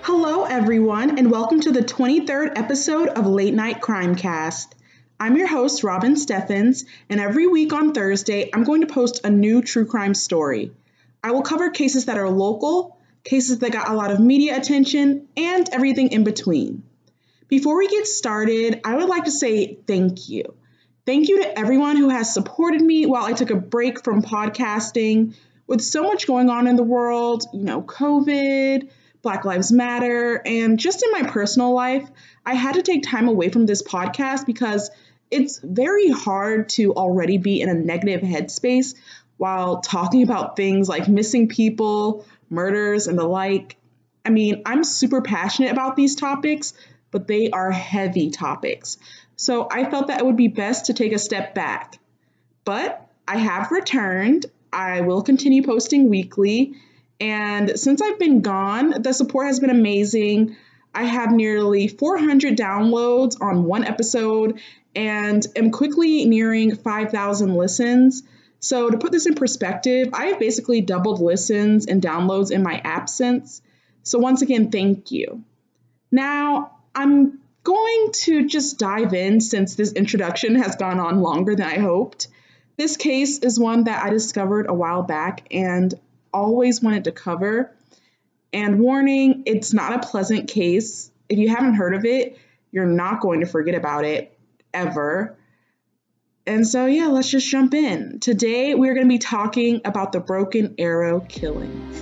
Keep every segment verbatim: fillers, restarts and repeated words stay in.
Hello, everyone, and welcome to the twenty-third episode of Late Night Crimecast. I'm your host, Robin Steffens, and every week on Thursday, I'm going to post a new true crime story. I will cover cases that are local, cases that got a lot of media attention, and everything in between. Before we get started, I would like to say thank you. Thank you to everyone who has supported me while I took a break from podcasting. With so much going on in the world, you know, COVID, Black Lives Matter, and just in my personal life, I had to take time away from this podcast because it's very hard to already be in a negative headspace while talking about things like missing people, murders, and the like. I mean, I'm super passionate about these topics, but they are heavy topics. So I felt that it would be best to take a step back. But I have returned. I will continue posting weekly. And since I've been gone, the support has been amazing. I have nearly four hundred downloads on one episode and am quickly nearing five thousand listens. So to put this in perspective, I have basically doubled listens and downloads in my absence. So once again, thank you. Now, I'm going to just dive in since this introduction has gone on longer than I hoped. This case is one that I discovered a while back and always wanted to cover. And warning, it's not a pleasant case. If you haven't heard of it, you're not going to forget about it ever. And so, yeah, let's just jump in. Today, we're going to be talking about the Broken Arrow killings.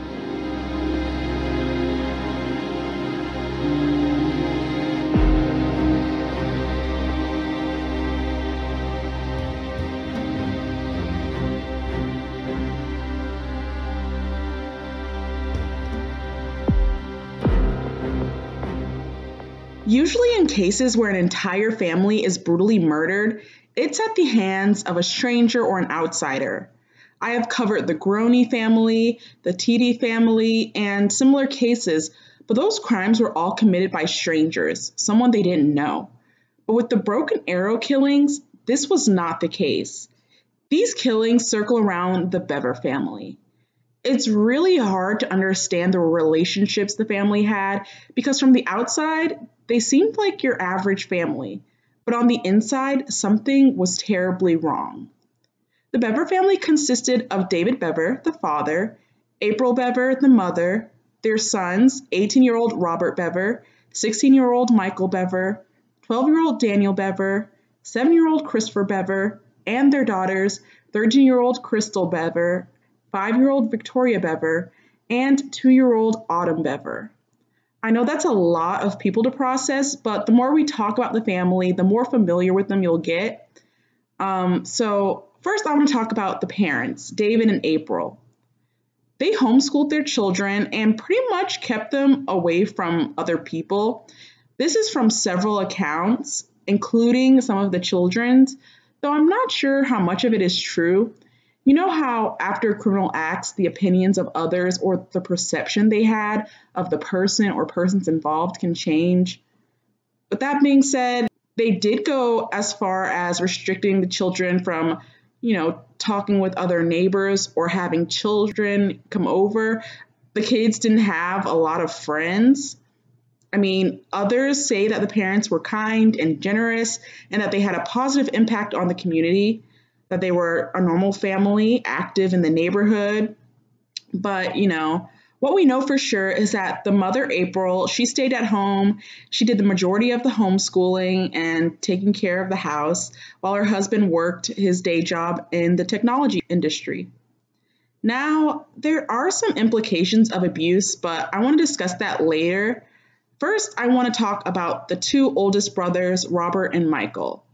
Usually in cases where an entire family is brutally murdered, it's at the hands of a stranger or an outsider. I have covered the Groene family, the Tiede family, and similar cases, but those crimes were all committed by strangers, someone they didn't know. But with the Broken Arrow killings, this was not the case. These killings circle around the Bevere family. It's really hard to understand the relationships the family had because from the outside, they seemed like your average family, but on the inside, something was terribly wrong. The Bevere family consisted of David Bevere, the father, April Bevere, the mother, their sons, eighteen-year-old Robert Bevere, sixteen-year-old Michael Bevere, twelve-year-old Daniel Bevere, seven-year-old Christopher Bevere, and their daughters, thirteen-year-old Crystal Bevere, five-year-old Victoria Bevere, and two-year-old Autumn Bevere. I know that's a lot of people to process, but the more we talk about the family, the more familiar with them you'll get. Um, so first I want to talk about the parents, David and April. They homeschooled their children and pretty much kept them away from other people. This is from several accounts, including some of the children's, though I'm not sure how much of it is true. You know how after criminal acts, the opinions of others or the perception they had of the person or persons involved can change? With that being said, they did go as far as restricting the children from, you know, talking with other neighbors or having children come over. The kids didn't have a lot of friends. I mean, others say that the parents were kind and generous and that they had a positive impact on the community, that they were a normal family, active in the neighborhood. But, you know, what we know for sure is that the mother, April, she stayed at home. She did the majority of the homeschooling and taking care of the house while her husband worked his day job in the technology industry. Now, there are some implications of abuse, but I want to discuss that later. First, I want to talk about the two oldest brothers, Robert and Michael.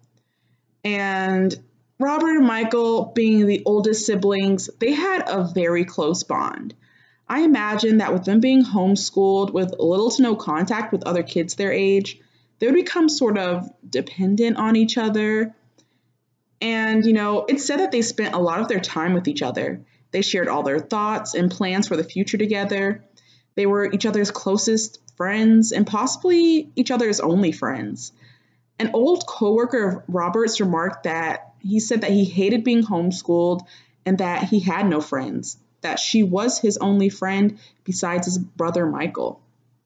And Robert and Michael, being the oldest siblings, they had a very close bond. I imagine that with them being homeschooled with little to no contact with other kids their age, they would become sort of dependent on each other. And, you know, it's said that they spent a lot of their time with each other. They shared all their thoughts and plans for the future together. They were each other's closest friends and possibly each other's only friends. An old coworker of Robert's remarked that he said that he hated being homeschooled and that he had no friends, that she was his only friend besides his brother Michael.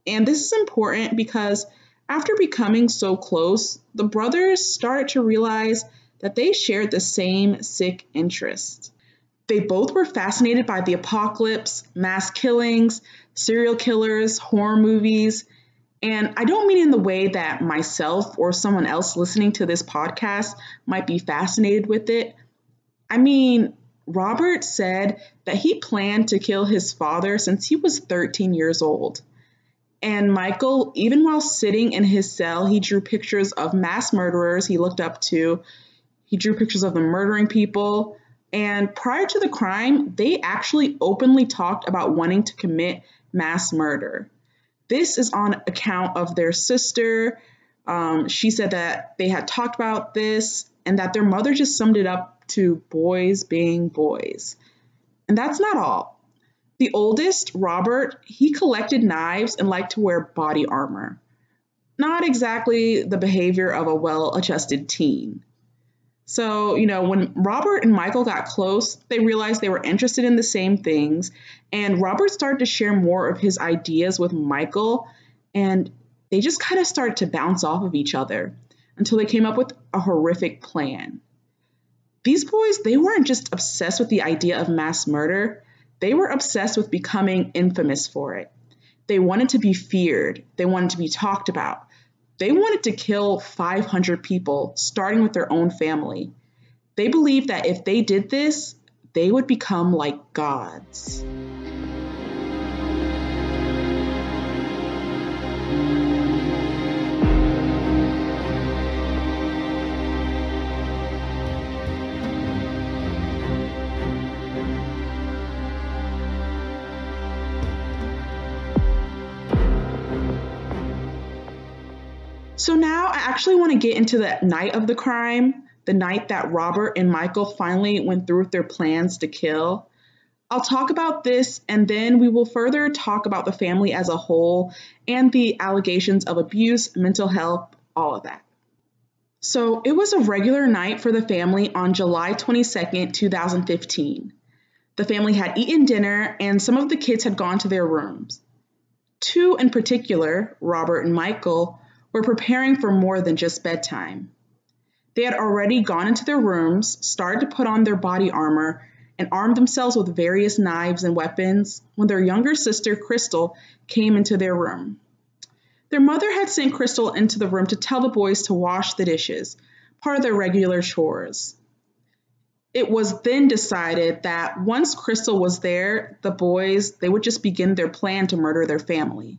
And this is important because after becoming so close, the brothers started to realize that they shared the same sick interests. They both were fascinated by the apocalypse, mass killings, serial killers, horror movies. And I don't mean in the way that myself or someone else listening to this podcast might be fascinated with it. I mean, Robert said that he planned to kill his father since he was thirteen years old. And Michael, even while sitting in his cell, he drew pictures of mass murderers he looked up to. He drew pictures of them murdering people. And prior to the crime, they actually openly talked about wanting to commit mass murder. This is on account of their sister. Um, she said that they had talked about this and that their mother just summed it up to boys being boys. And that's not all. The oldest, Robert, he collected knives and liked to wear body armor. Not exactly the behavior of a well-adjusted teen. So, you know, when Robert and Michael got close, they realized they were interested in the same things, and Robert started to share more of his ideas with Michael, and they just kind of started to bounce off of each other until they came up with a horrific plan. These boys, they weren't just obsessed with the idea of mass murder, they were obsessed with becoming infamous for it. They wanted to be feared, they wanted to be talked about. They wanted to kill five hundred people, starting with their own family. They believed that if they did this, they would become like gods. So now I actually want to get into the night of the crime, the night that Robert and Michael finally went through with their plans to kill. I'll talk about this and then we will further talk about the family as a whole and the allegations of abuse, mental health, all of that. So it was a regular night for the family on July twenty-second, twenty fifteen. The family had eaten dinner and some of the kids had gone to their rooms. Two in particular, Robert and Michael, were preparing for more than just bedtime. They had already gone into their rooms, started to put on their body armor, and armed themselves with various knives and weapons when their younger sister, Crystal, came into their room. Their mother had sent Crystal into the room to tell the boys to wash the dishes, part of their regular chores. It was then decided that once Crystal was there, the boys, they would just begin their plan to murder their family.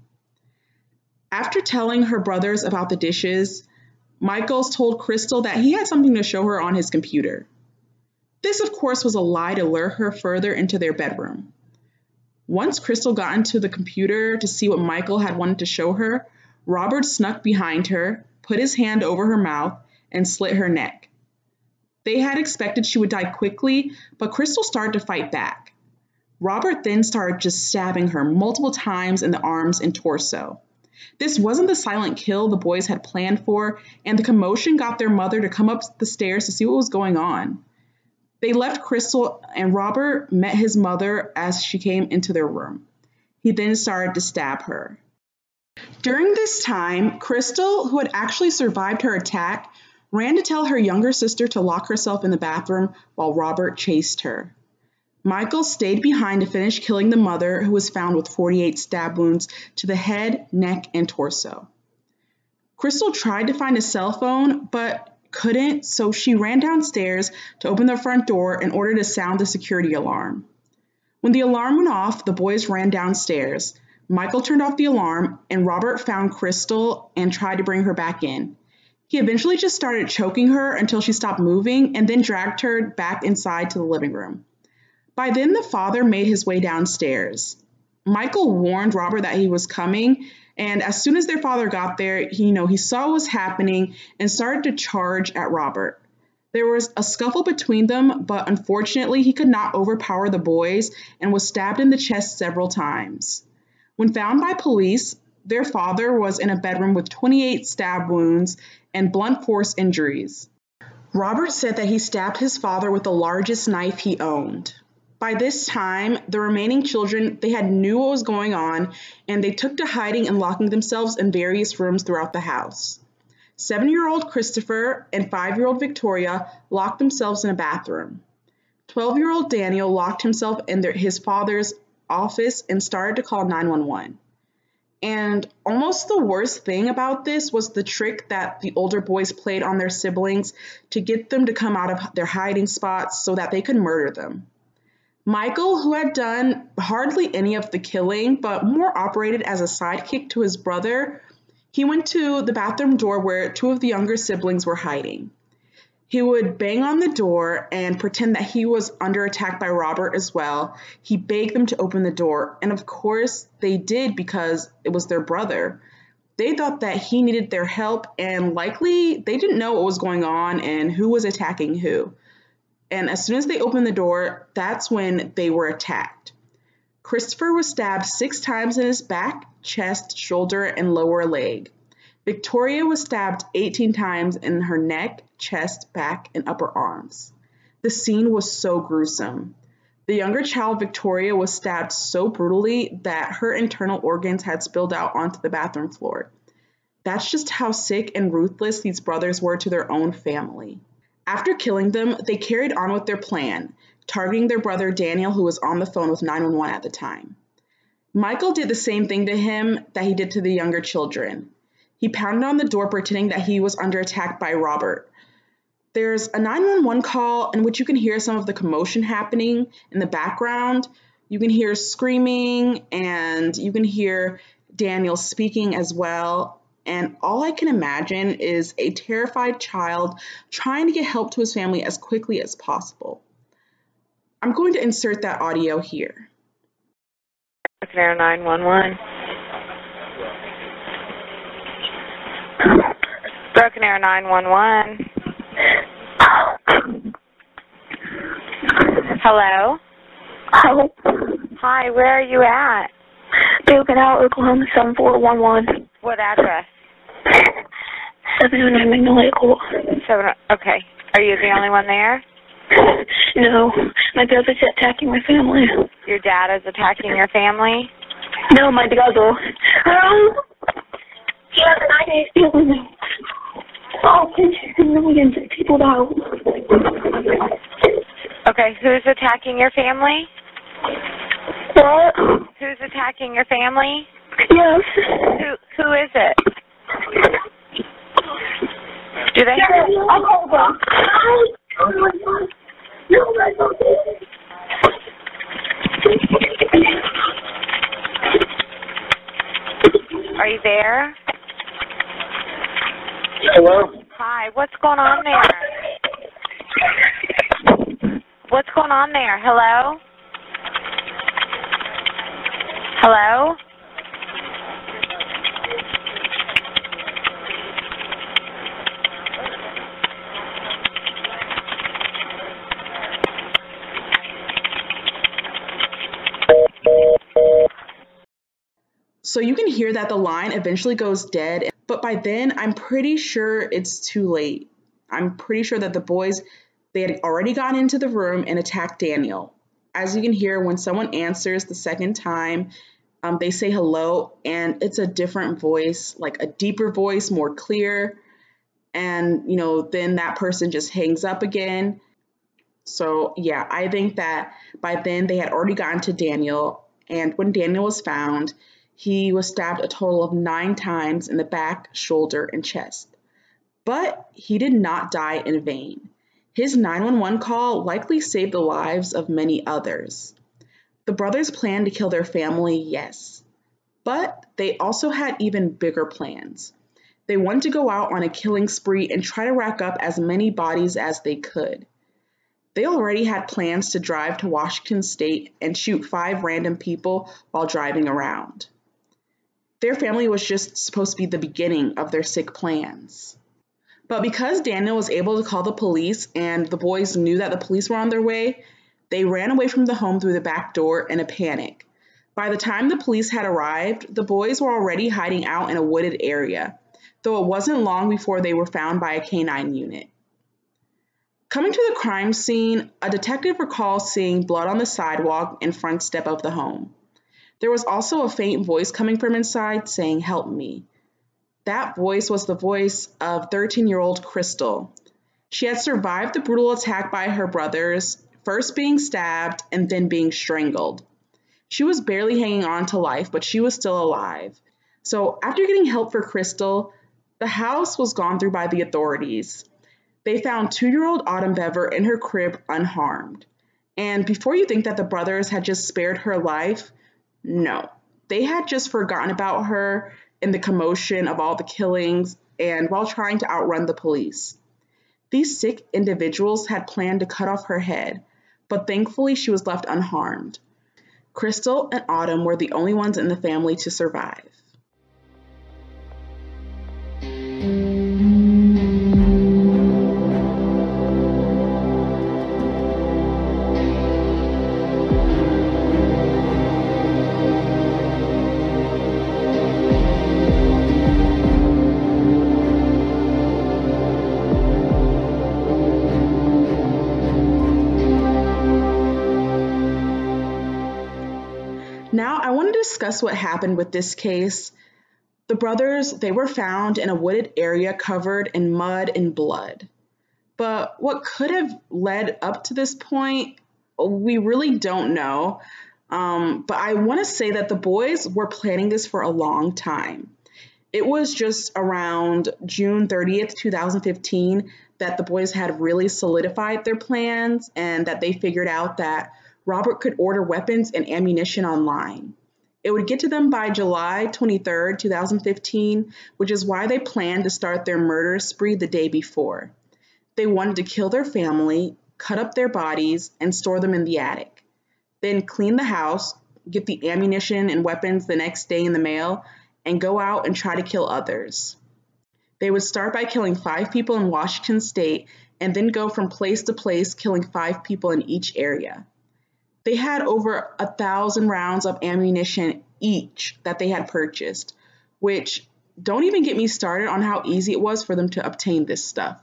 After telling her brothers about the dishes, Michaels told Crystal that he had something to show her on his computer. This, of course, was a lie to lure her further into their bedroom. Once Crystal got into the computer to see what Michael had wanted to show her, Robert snuck behind her, put his hand over her mouth, and slit her neck. They had expected she would die quickly, but Crystal started to fight back. Robert then started just stabbing her multiple times in the arms and torso. This wasn't the silent kill the boys had planned for, and the commotion got their mother to come up the stairs to see what was going on. They left Crystal, and Robert met his mother as she came into their room. He then started to stab her. During this time, Crystal, who had actually survived her attack, ran to tell her younger sister to lock herself in the bathroom while Robert chased her. Michael stayed behind to finish killing the mother, who was found with forty-eight stab wounds to the head, neck, and torso. Crystal tried to find a cell phone, but couldn't, so she ran downstairs to open the front door in order to sound the security alarm. When the alarm went off, the boys ran downstairs. Michael turned off the alarm, and Robert found Crystal and tried to bring her back in. He eventually just started choking her until she stopped moving and then dragged her back inside to the living room. By then, the father made his way downstairs. Michael warned Robert that he was coming, and as soon as their father got there, he, you know, he saw what was happening and started to charge at Robert. There was a scuffle between them, but unfortunately, he could not overpower the boys and was stabbed in the chest several times. When found by police, their father was in a bedroom with twenty-eight stab wounds and blunt force injuries. Robert said that he stabbed his father with the largest knife he owned. By this time, the remaining children, they had knew what was going on, and they took to hiding and locking themselves in various rooms throughout the house. Seven-year-old Christopher and five-year-old Victoria locked themselves in a bathroom. twelve-year-old Daniel locked himself in their, his father's office and started to call nine one one. And almost the worst thing about this was the trick that the older boys played on their siblings to get them to come out of their hiding spots so that they could murder them. Michael, who had done hardly any of the killing, but more operated as a sidekick to his brother, he went to the bathroom door where two of the younger siblings were hiding. He would bang on the door and pretend that he was under attack by Robert as well. He begged them to open the door, and of course they did because it was their brother. They thought that he needed their help, and likely they didn't know what was going on and who was attacking who. And as soon as they opened the door, that's when they were attacked. Christopher was stabbed six times in his back, chest, shoulder, and lower leg. Victoria was stabbed eighteen times in her neck, chest, back, and upper arms. The scene was so gruesome. The younger child, Victoria, was stabbed so brutally that her internal organs had spilled out onto the bathroom floor. That's just how sick and ruthless these brothers were to their own family. After killing them, they carried on with their plan, targeting their brother Daniel, who was on the phone with nine one one at the time. Michael did the same thing to him that he did to the younger children. He pounded on the door pretending that he was under attack by Robert. There's a nine one one call in which you can hear some of the commotion happening in the background. You can hear screaming and you can hear Daniel speaking as well. And all I can imagine is a terrified child trying to get help to his family as quickly as possible. I'm going to insert that audio here. Broken Arrow nine one one. Broken Arrow nine one one. Hello? Hello. Hi, where are you at? Broken Arrow, Oklahoma seven four one one. What address? seven oh nine Magnolia Court. Seven. Okay. Are you the only one there? No, my brother's attacking my family. Your dad is attacking your family? No, my brother. Um, he has a nine eight feeling. Oh, millions of people died. Okay, who's attacking your family? What? Who's attacking your family? Yes. Who Who is it? Do they? I'll call them. No, that's okay. Are you there? Hello? Hi, what's going on there? What's going on there? Hello? Hello? So you can hear that the line eventually goes dead, but by then I'm pretty sure it's too late. I'm pretty sure that the boys, they had already gone into the room and attacked Daniel. As you can hear, when someone answers the second time, um, they say hello, and it's a different voice, like a deeper voice, more clear. And, you know, then that person just hangs up again. So, yeah, I think that by then they had already gotten to Daniel. And when Daniel was found, he was stabbed a total of nine times in the back, shoulder, and chest. But he did not die in vain. His nine one one call likely saved the lives of many others. The brothers planned to kill their family, yes, but they also had even bigger plans. They wanted to go out on a killing spree and try to rack up as many bodies as they could. They already had plans to drive to Washington State and shoot five random people while driving around. Their family was just supposed to be the beginning of their sick plans. But because Daniel was able to call the police and the boys knew that the police were on their way, they ran away from the home through the back door in a panic. By the time the police had arrived, the boys were already hiding out in a wooded area, though it wasn't long before they were found by a canine unit. Coming to the crime scene, a detective recalls seeing blood on the sidewalk and front step of the home. There was also a faint voice coming from inside saying, "Help me." That voice was the voice of thirteen-year-old Crystal. She had survived the brutal attack by her brothers, first being stabbed and then being strangled. She was barely hanging on to life, but she was still alive. So after getting help for Crystal, the house was gone through by the authorities. They found two-year-old Autumn Bever in her crib unharmed. And before you think that the brothers had just spared her life, no. They had just forgotten about her in the commotion of all the killings and while trying to outrun the police. These sick individuals had planned to cut off her head, but thankfully she was left unharmed. Crystal and Autumn were the only ones in the family to survive. Now, I want to discuss what happened with this case. The brothers, they were found in a wooded area covered in mud and blood. But what could have led up to this point, we really don't know. Um, but I want to say that the boys were planning this for a long time. It was just around June thirtieth, twenty fifteen, that the boys had really solidified their plans and that they figured out that Robert could order weapons and ammunition online. It would get to them by July twenty-third, twenty fifteen, which is why they planned to start their murder spree the day before. They wanted to kill their family, cut up their bodies, and store them in the attic. Then clean the house, get the ammunition and weapons the next day in the mail, and go out and try to kill others. They would start by killing five people in Washington State and then go from place to place killing five people in each area. They had over a thousand rounds of ammunition each that they had purchased, which don't even get me started on how easy it was for them to obtain this stuff.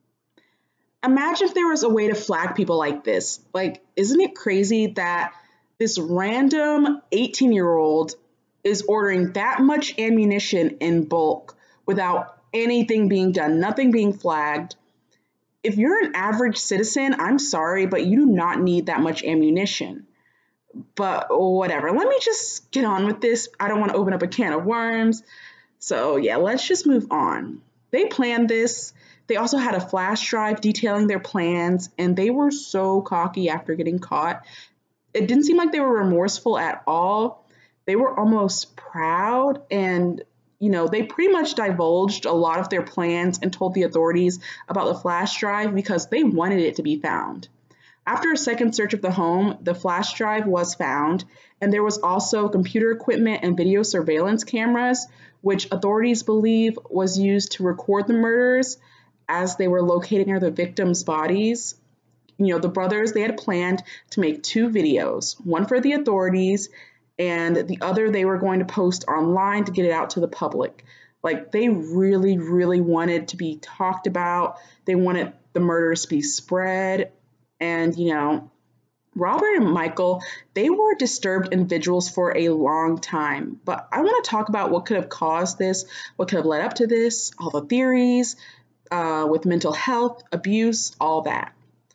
Imagine if there was a way to flag people like this. Like, isn't it crazy that this random eighteen-year-old is ordering that much ammunition in bulk without anything being done, nothing being flagged? If you're an average citizen, I'm sorry, but you do not need that much ammunition. But whatever, let me just get on with this. I don't want to open up a can of worms. So yeah, let's just move on. They planned this. They also had a flash drive detailing their plans, and they were so cocky after getting caught. It didn't seem like they were remorseful at all. They were almost proud, and you know, they pretty much divulged a lot of their plans and told the authorities about the flash drive because they wanted it to be found. After a second search of the home, the flash drive was found, and there was also computer equipment and video surveillance cameras, which authorities believe was used to record the murders as they were locating near the victims' bodies. You know, the brothers, they had planned to make two videos, one for the authorities and the other they were going to post online to get it out to the public. Like, they really, really wanted to be talked about. They wanted the murders to be spread. And, you know, Robert and Michael, they were disturbed individuals for a long time. But I want to talk about what could have caused this, what could have led up to this, all the theories uh, with mental health, abuse, all that.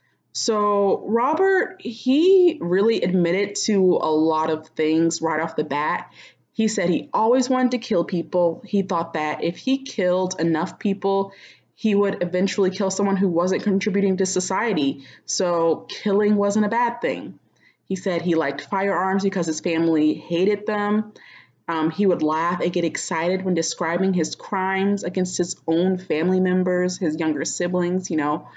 So Robert, he really admitted to a lot of things right off the bat. He said he always wanted to kill people. He thought that if he killed enough people, he would eventually kill someone who wasn't contributing to society. So killing wasn't a bad thing. He said he liked firearms because his family hated them. Um, he would laugh and get excited when describing his crimes against his own family members, his younger siblings, you know.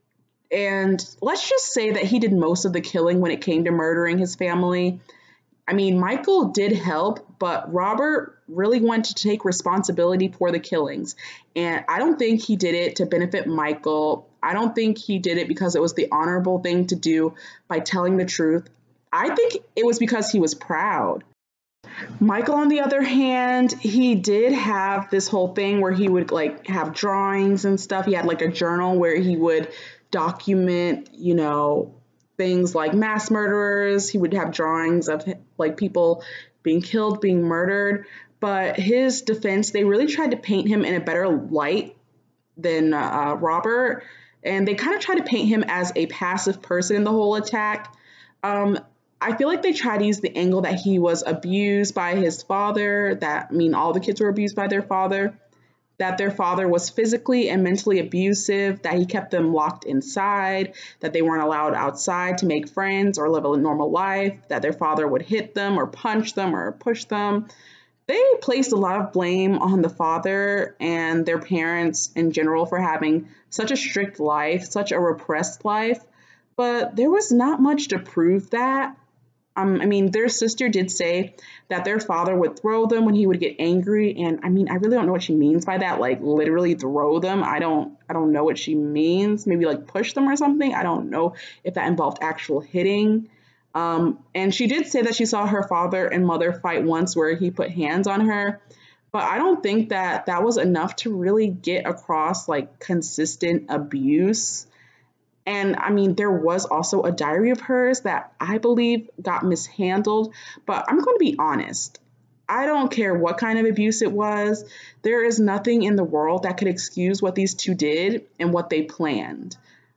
And let's just say that he did most of the killing when it came to murdering his family. I mean, Michael did help, but Robert really wanted to take responsibility for the killings. And I don't think he did it to benefit Michael. I don't think he did it because it was the honorable thing to do by telling the truth. I think it was because he was proud. Michael, on the other hand, he did have this whole thing where he would like have drawings and stuff. He had like a journal where he would document, you know, things like mass murderers. He would have drawings of like people being killed, being murdered. But his defense, they really tried to paint him in a better light than uh, Robert. And they kind of tried to paint him as a passive person in the whole attack. Um, I feel like they tried to use the angle that he was abused by his father, that I mean all the kids were abused by their father, that their father was physically and mentally abusive, that he kept them locked inside, that they weren't allowed outside to make friends or live a normal life, that their father would hit them or punch them or push them. They placed a lot of blame on the father and their parents in general for having such a strict life, such a repressed life, but there was not much to prove that. Um, I mean, their sister did say that their father would throw them when he would get angry. And I mean, I really don't know what she means by that, like literally throw them. I don't, I don't know what she means. Maybe like push them or something. I don't know if that involved actual hitting. Um, and she did say that she saw her father and mother fight once where he put hands on her. But I don't think that that was enough to really get across like consistent abuse. And I mean, there was also a diary of hers that I believe got mishandled, but I'm going to be honest. I don't care what kind of abuse it was. There is nothing in the world that could excuse what these two did and what they planned.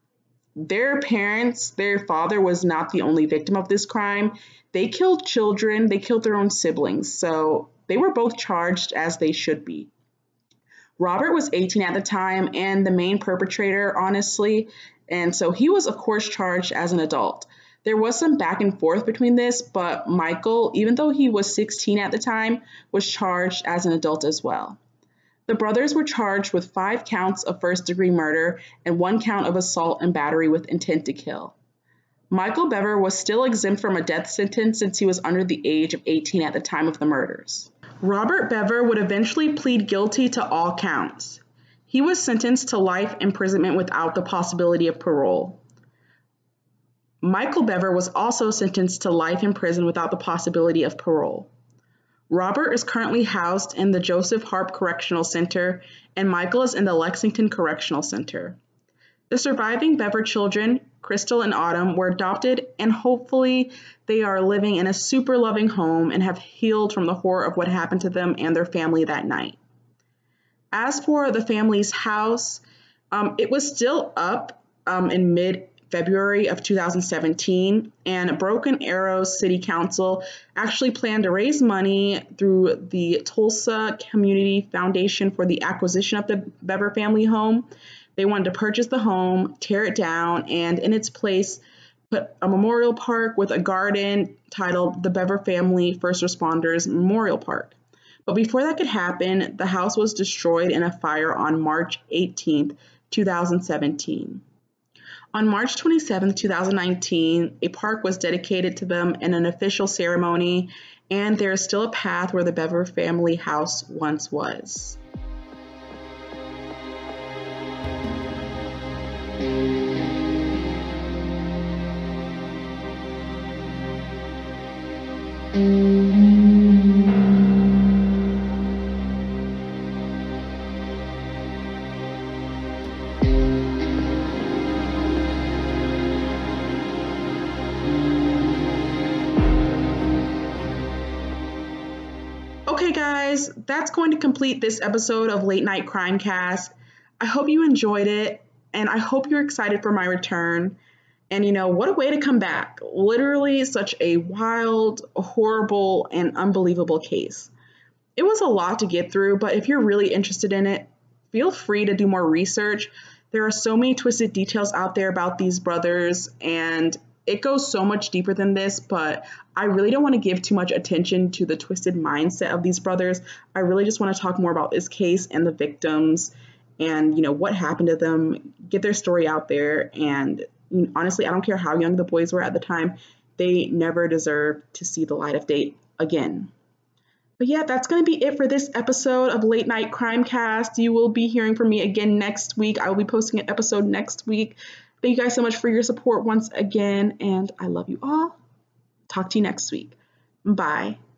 Their parents, their father was not the only victim of this crime. They killed children, they killed their own siblings, so they were both charged as they should be. Robert was eighteen at the time and the main perpetrator, honestly. And so he was, of course, charged as an adult. There was some back and forth between this, but Michael, even though he was sixteen at the time, was charged as an adult as well. The brothers were charged with five counts of first-degree murder and one count of assault and battery with intent to kill. Michael Bever was still exempt from a death sentence since he was under the age of eighteen at the time of the murders. Robert Bever would eventually plead guilty to all counts. He was sentenced to life imprisonment without the possibility of parole. Michael Bever was also sentenced to life in prison without the possibility of parole. Robert is currently housed in the Joseph Harp Correctional Center, and Michael is in the Lexington Correctional Center. The surviving Bever children, Crystal and Autumn, were adopted, and hopefully they are living in a super loving home and have healed from the horror of what happened to them and their family that night. As for the family's house, um, it was still up um, in mid-February of two thousand seventeen, and Broken Arrow City Council actually planned to raise money through the Tulsa Community Foundation for the acquisition of the Bever family home. They wanted to purchase the home, tear it down, and in its place, put a memorial park with a garden titled the Bever Family First Responders Memorial Park. But before that could happen, the house was destroyed in a fire on March eighteenth, two thousand seventeen. On March twenty-seventh, two thousand nineteen, a park was dedicated to them in an official ceremony, and there is still a path where the Bever family house once was. Okay, guys, that's going to complete this episode of Late Night Crimecast. I hope you enjoyed it, and I hope you're excited for my return. And you know, what a way to come back. Literally such a wild, horrible, and unbelievable case. It was a lot to get through, but if you're really interested in it, feel free to do more research. There are so many twisted details out there about these brothers, and it goes so much deeper than this, but I really don't want to give too much attention to the twisted mindset of these brothers. I really just want to talk more about this case and the victims and, you know, what happened to them, get their story out there. And you know, honestly, I don't care how young the boys were at the time. They never deserve to see the light of day again. But yeah, that's going to be it for this episode of Late Night Crimecast. You will be hearing from me again next week. I will be posting an episode next week. Thank you guys so much for your support once again, and I love you all. Talk to you next week. Bye.